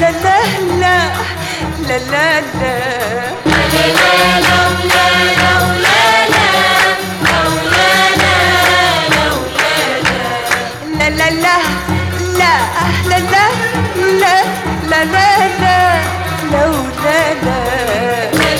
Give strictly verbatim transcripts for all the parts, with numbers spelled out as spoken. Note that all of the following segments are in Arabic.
لا لا لا لا لا لا لا لا لا لا لا لا لا لا لا لا لو لا لا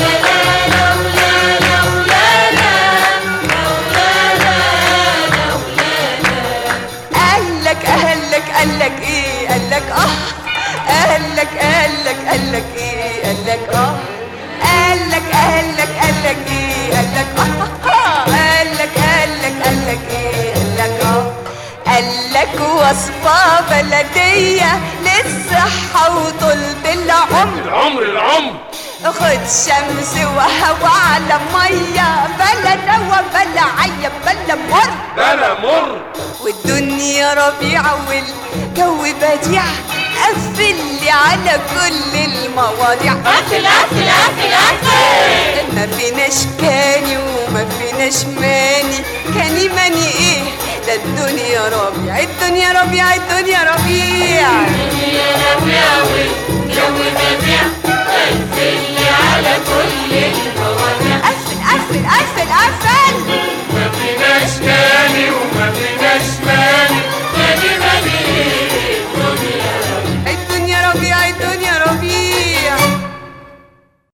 قالك قالك قالك ايه قالك اه قالك قالك قالك ايه قالك اه قالك قالك قالك ايه قالك اه قالك قالك قالك ايه قالك اه قالك وصفة بلدية للصحة وطولة العمر العمر العمر خد شمس وهوا على مية بلا دوا بلا عيب بلا مر بلا مر والدنيا ربيعة والجو بديع قفل لي على كل المواضيع قفل قفل قفل قفل ما فيناش كاني وما فيناش ماني كاني ماني ايه ده الدنيا ربيع الدنيا ربيع الدنيا ربيع الدنيا ربيع والجو بديع قفل لي على كل المواضيع قفل قفل قفل قفل ما فيناش كاني وما فيناش ماني كاني ماني